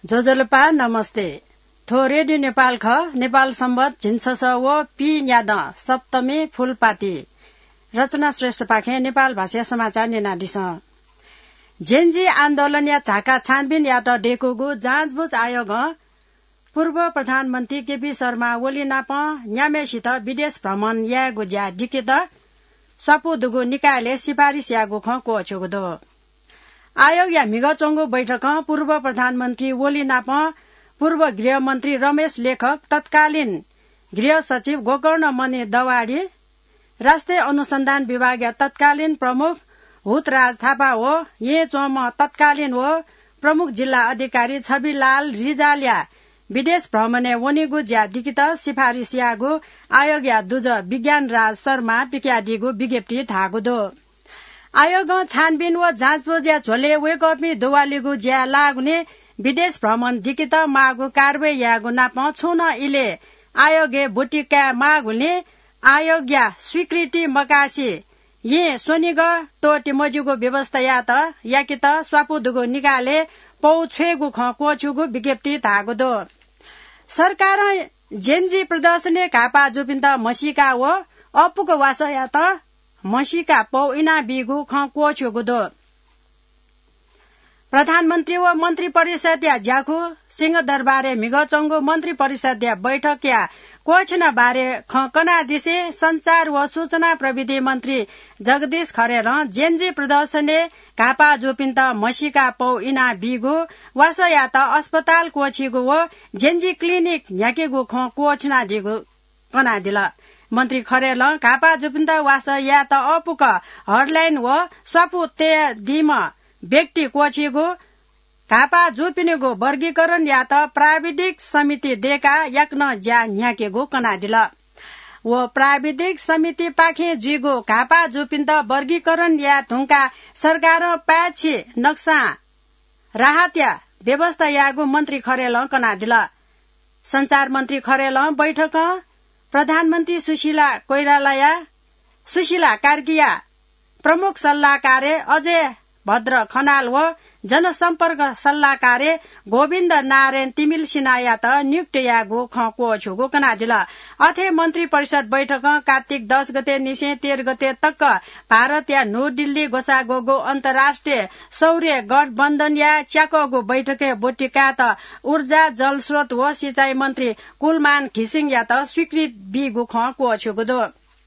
जोजोलपा नमस्ते थो रेडियो नेपाल ख नेपाल सम्बत झिन्सस व पी न्याद सप्तमी फूलपाती रचना श्रेष्ठ पाखे नेपाल भाषा समाचार नेनाडिस जेनजी आन्दोलन या झाका छानबिन या त डेकोगु जाँचबुझ आयोग पूर्व प्रधानमन्त्री केपी शर्मा ओली नाप न्यामेसित विदेश भ्रमण यागु ज्या डिकेत स्वापु दुगु निकायले सिफारिस यागु ख को छोगदो आयोग या मिगचोंगु बैठक पूर्व प्रधानमन्त्री ओली नाप पूर्व गृहमन्त्री रमेश लेखक तत्कालीन गृह सचिव गोकर्ण मणि दवाडी राष्ट्रिय अनुसन्धान विभाग तत्कालीन प्रमुख हुतराज थापा हो ये चोम तत्कालीन हो प्रमुख जिल्ला अधिकारी छविलाल रिजालिया विदेश भ्रमणे वनिगु ज्या दिकित सिफारिस यागु आयोग या दुज विज्ञान राज शर्मा पिक्याडीगु विज्ञप्ति थागुदो आयोग छानबिन व जाँचबुझ या झोले वेकअपी दुवालीगु ज्या लाग्ने विदेश भ्रमण दिकित मागु कारवाही यागु नाप छुन इले आयोगे बुटिका मागुले आयोग या स्वीकृति मकासी ये सोनिग तोटी मजुगु व्यवस्था या त याकित स्वापुदुगु निकाले पौ छेगु ख कोछुगु विज्ञप्ति थागुदो सरकार जेनजी प्रदर्शने कापा जुपिन्त मसिका व अपुको वास या त मसिका पौ इना बिगु ख कोछुगुदो प्रधानमन्त्री व मन्त्री परिषद या ज्याखु सिंह दरबारे मिगचोंगु मन्त्री परिषद या बैठक या कोछना बारे खकना दिसे संचार व सूचना प्रविधि मन्त्री जगदीश खरेल जेनजी प्रदर्शने कापा जोपिन्त मसिका पौ इना बिगु वास या त अस्पताल कोछिगु व जेनजी क्लिनिक न्याकेगु ख कोछना दिगु कना दिल मन्त्री खरेल कापा जोपिन्त वास या त अपुक हडलाइन व स्वापु ते दिम व्यक्ति कोछिगु कापा जुपिनेगु वर्गीकरण या त प्राविधिक समिति देका याक्न ज्या न्याकेगु कना दिल वो प्राविधिक समिति पाखे जुगु कापा जुपिन्त वर्गीकरण या थुंका सरकार पाछि नक्सा राहत या व्यवस्था यागु मन्त्री खरेल कना दिल संचार मन्त्री खरेल बैठक प्रधानमन्त्री सुशीला कोइराला सुशीला कार्कीया प्रमुख सल्लाहकार अजय भद्र खनाल व जनसम्पर्क सल्लाहकार गोविन्द नारायण तिमिल सिन्हा त नियुक्त यागु खको छुगु कना दिल अथे मन्त्री परिषद बैठक कार्तिक 10 गते निसे 13 गते तक भारत या न्यू दिल्ली गोसागोगो अन्तर्राष्ट्रिय सौर्य गठबन्धन या च्याकोगो बैठके बोटिका त ऊर्जा जलस्रोत व सिंचाई मन्त्री कुलमान घिसिङ या त स्वीकृत बिगु खको छुगुदो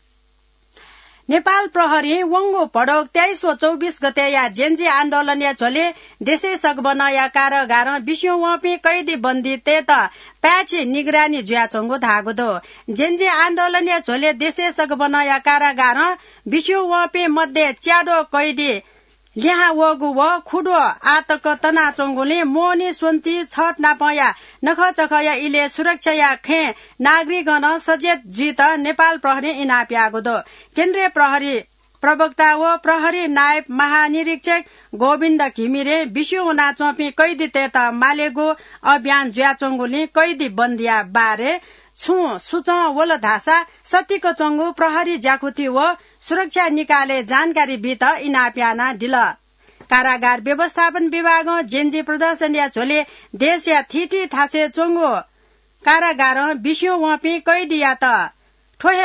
नेपाल प्रहरी वंगो पडोक 23 व 24 गते या जेनजी आन्दोलन या झोले देशे सगबन या कारागार विश्व वपी कैदी बन्दी ते त प्याछि निगरानी ज्याचोंगो धागुदो जेनजी आन्दोलन या झोले देशे सगबन या कारागार विश्व वपी मध्ये च्याडो कैदी ल्याहा वगु व खुडो आतक तना चोंगोले मोनी सोन्ती छट नापया नख चखया इले सुरक्षा या खे नागरिकगण सचेत जित नेपाल प्रहरी इनाप्यागुदो केन्द्रीय प्रहरी प्रवक्ता व प्रहरी नायब महानिरीक्षक गोविन्द घिमिरे विश्व नाचोपी कैदी तेता मालेगो अभियान ज्याचोंगोले कैदी बन्दिया बारे छु सुच वल धासा सतीको चंगु प्रहरी जाखुती व सुरक्षा निकाले जानकारी बित इनाप्याना दिल कारागार व्यवस्थापन विभाग जेनजी प्रदर्शन या झोले देश या थिटी थासे चोंगो कारागार विश्व वपी कैदी या त ठोहे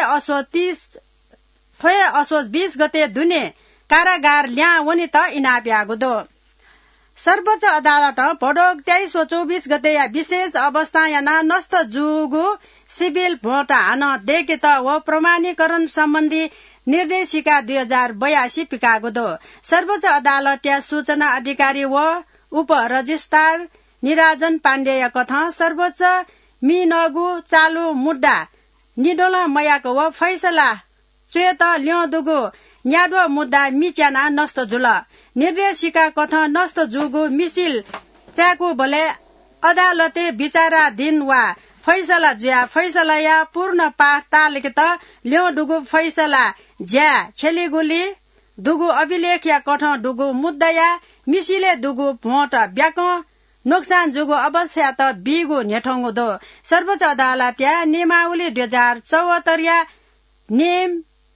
असोज 20 गते दुने कारागार ल्या वनि त इनाप्यागुदो सर्वोच्च अदालत पडोक 23 व 24 गते या विशेष अवस्था याना नष्ट जुगु सिभिल भोट हान देकित व प्रमाणीकरण सम्बन्धी निर्देशिका 2082 पिकागुदो सर्वोच्च अदालत या सूचना अधिकारी व उप रजिस्ट्रार निराजन पाण्डेय कथा सर्वोच्च मिनगु चालु मुद्दा निडोला मयाको व फैसला चेत ल्योदुगु न्याडो मुद्दा मिच्याना नष्ट जुल निर्देशिका कथा नष्ट जुगु मिसिल च्याकु भले अदालते विचाराधीन वा फैसला ज्या फैसला या पूर्ण पाठ तालिक त ल्यो डुगु फैसला ज्या छेलिगुली दुगु अभिलेख या कठ डुगु मुद्दा या मिसिले दुगु भोट ब्याक नोक्सान जुगु अवस्था त बिगु नेठंगु दो सर्वोच्च अदालत या नियमावली 2074 या नियम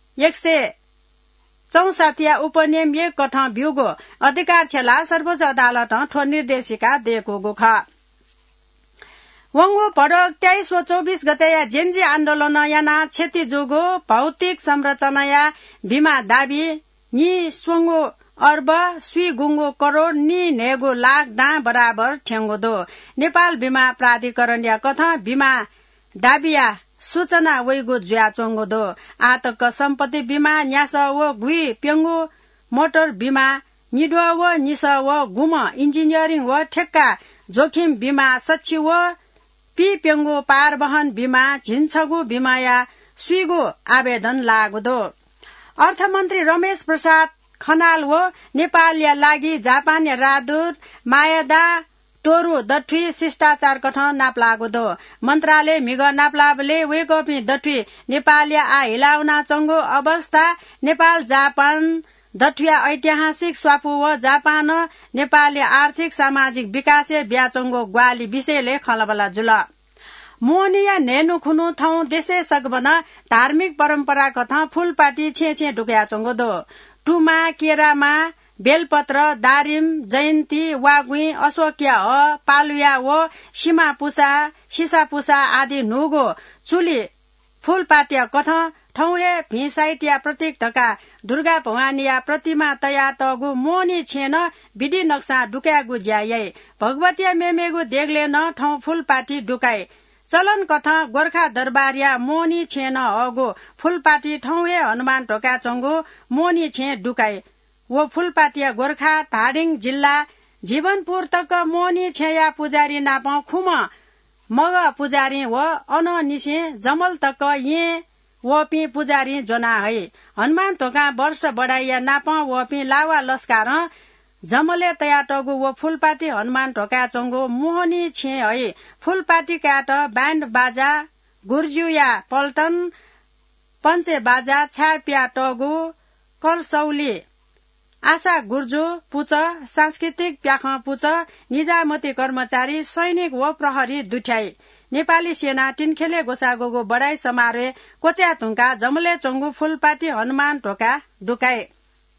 164 या उपनियम 1 कठ बिउगो अधिकार छेला सर्वोच्च अदालत ठो निर्देशिका दिएको ख वंगो पडक 23 व 24 गते या जेन्जी आन्दोलन याना क्षति जोगो भौतिक संरचना या बीमा दाबी नि स्वंगो अर्ब सुई गुंगो करोड़ नि नेगो लाख डा बराबर ठेंगो दो नेपाल बीमा प्राधिकरण या कथा बीमा दाबिया सूचना वैगो ज्या चोंगो दो आतक सम्पत्ति बीमा न्यास व गुई पेंगो मोटर बीमा निडो व निस व गुम इन्जिनियरिङ व ठेक्का जोखिम बीमा सच्ची व पी पेंगो पार वहन बीमा झिन्छगु बीमा या सुईगो आवेदन लागो दो अर्थमन्त्री रमेश प्रसाद खनाल व नेपाल या लागि जापान या राजदूत मायादा तोरु दठुई शिष्टाचार कठ नाप्लागो दो मन्त्रालय मिग नाप्लाबले वेकपी दठुई नेपाल या आ हिलाउना चंगो अवस्था नेपाल जापान दठुया ऐतिहासिक स्वापु व जापान नेपाली आर्थिक सामाजिक विकास ब्याचंगो ग्वाली विषयले खलबला जुल मोहनिया नेनु खुनु थौ देशे सकबन धार्मिक परम्परा कथा फूलपाटी छे डुक्या चंगो दो टुमा केरामा बेलपत्र दारिम जयन्ती वागुई अशोकिया पालुया व सिसापुसा आदि नुगो चुली फूलपाटिया कथा ठौए भिसाइटिया प्रतीक धका दुर्गा भवानीया प्रतिमा तयार तगु मोनी छेन विधि नक्सा डुक्यागु ज्याये भगवतीया मेमेगु देगले न ठौ फूलपाटी डुकाए चलन कथा गोर्खा दरबारिया मोनी छेन अगो फूलपाटी ठौए हनुमान ढोका चंगु मोनी छे डुकाए वो फूलपाटिया गोर्खा धादिङ जिल्ला जीवनपुर तक मोनी छेया पुजारी नाप खुम मग पुजारी व अन निसे जमल तक ये वपी पुजारी जोना है हनुमान ढोका वर्ष बढाइया नाप वपी लावा लस्कार जमले तया टगु व फूलपाटी हनुमान ढोका चंगो मोहनी छे है फूलपाटी काट ब्यान्ड बाजा गुर्जुया पल्टन पञ्चे बाजा छाप्या टगु करसौली आशा गुर्जु पुच सांस्कृतिक प्याख पुच निजामती कर्मचारी सैनिक व प्रहरी दुठ्याई नेपाली सेना टिनखेले गोसागोगो बढाई समारोह कोच्या थुङ्का जमले चंगु फूलपाटी हनुमान ढोका डुकाए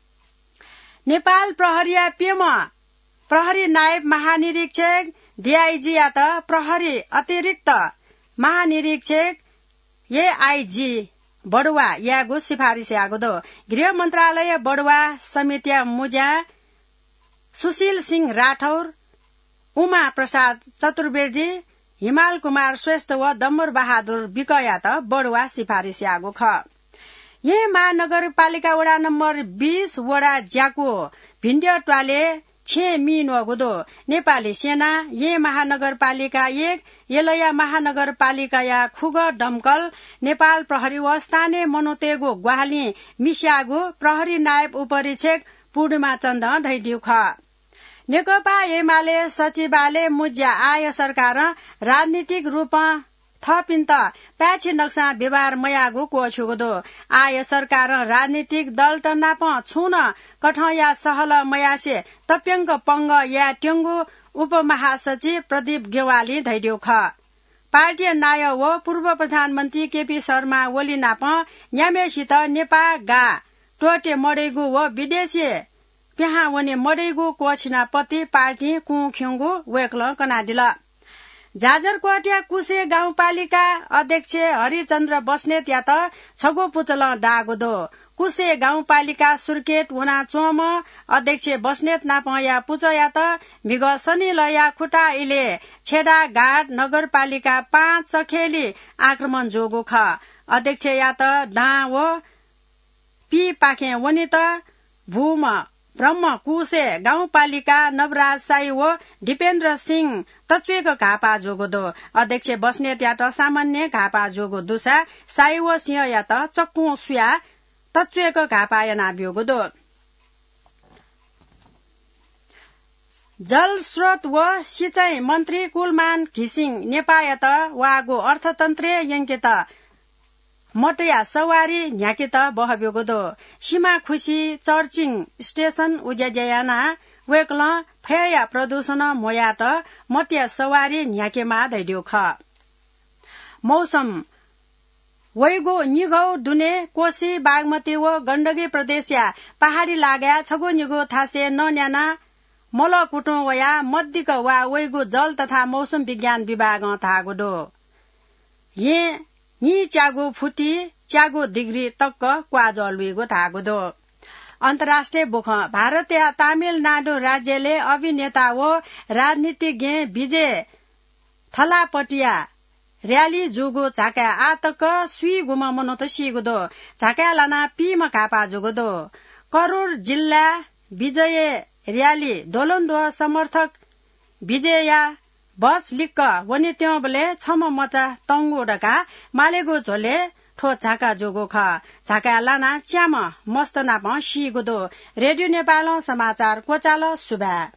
नेपाल प्रहरिया पेम प्रहरी नायब महानिरीक्षक डीआईजी या त प्रहरी अतिरिक्त महानिरीक्षक एआईजी बडुवा यागो सिफारिस यागो दो गृह मन्त्रालय बडुवा समितिया मुजा सुशील सिंह राठौर उमा प्रसाद चतुर्वेदी हिमाल कुमार श्रेष्ठ व दम्बर बहादुर विकया त बडुवा सिफारिस यागो ख ये महानगरपालिका वडा नम्बर 20 वडा ज्याको भिन्ड्य ट्वाले 6 मिन वगुदो नेपाली सेना ये महानगरपालिका 1 यलया महानगरपालिका या खुग डमकल नेपाल प्रहरी व स्थानीय मनोतेगो ग्वाली मिस्यागो प्रहरी नायब उपरीक्षक पूर्णिमा चन्द धैडिउ ख नेकपा एमाले सचिवालय मुज्या आय सरकार राजनीतिक रूप थपिन्त प्याछि नक्सा व्यवहार मयागो कोछुगो दो आय सरकार राजनीतिक दल टन्नाप छुन कठया सहल मयासे तप्यङ्क पंग या ट्यङ्गु उपमहासचिव प्रदीप गेवाली धैडिउ ख पार्टी नाय व पूर्व प्रधानमन्त्री केपी शर्मा ओली नाप न्यामेसित नेपा गा टोटे मडेगु व विदेशी प्याहा वने मडेगु कोछिनापति पार्टी कुख्युङ्गु वेक्ल कनादिल जाजरकोटिया कुसे गाउँपालिका अध्यक्ष हरिचन्द्र बस्नेत या त छगो पुचल डागो दो कुसे गाउँपालिका सुर्केट हुना चोम अध्यक्ष बस्नेत नापया पुच या त भिग शनि लया खुटा इले छेडा घाट नगरपालिका 5 सखेली आक्रमण जोगो ख अध्यक्ष या त डा व पी पाखे वनित भूम ब्रह्म कुसे गाउँपालिका नवराज साई व दिपेन्द्र सिंह तत्वेको घापा जोगो दो अध्यक्ष बस्नेत या त सामान्य घापा जोगो दुसा साई व सिंह या त चक्कु सुया तत्वेको घापा याना ब्योगो दो जल स्रोत व सिंचाई मन्त्री कुलमान घिसिङ नेपायत वागो अर्थतन्त्र यङ्कित मटया सवारी न्याकित बहब्योगो दो सीमा खुशी चर्चिङ स्टेशन उज्याजयाना वेक्ल फया प्रदूषण मोयाट मटिया सवारी न्याकेमा धैडियो ख मौसम वैगो निगौ दुने कोशी बागमती व गण्डकी प्रदेश या पहाडी लाग्या छगो निगो थासे नन्याना मल कुटो वया मद्दिक वा वैगु जल तथा मौसम विज्ञान विभाग थागुदो ये नि च्यागु फुटी च्यागु डिग्री तक्क क्वा जलवेगु थागुदो अन्तर्राष्ट्रिय बुख भारतीय तमिलनाडु राज्यले अभिनेता व राजनीतिज्ञ विजय थलापटिया र्याली जुगु झाका आतक सुई गुम मनोत सिगुदो झाका लाना पीम कापा जुगुदो करोड जिल्ला विजय र्याली दोलन्दो समर्थक विजया बस लिक्क वनि त्यो बले छम मचा तंगु डका मालेगु झोले ठो झाका जोगो ख झाका लाना च्याम मस्त नाप सिगुदो रेडियो नेपाल समाचार कोचाल सुबा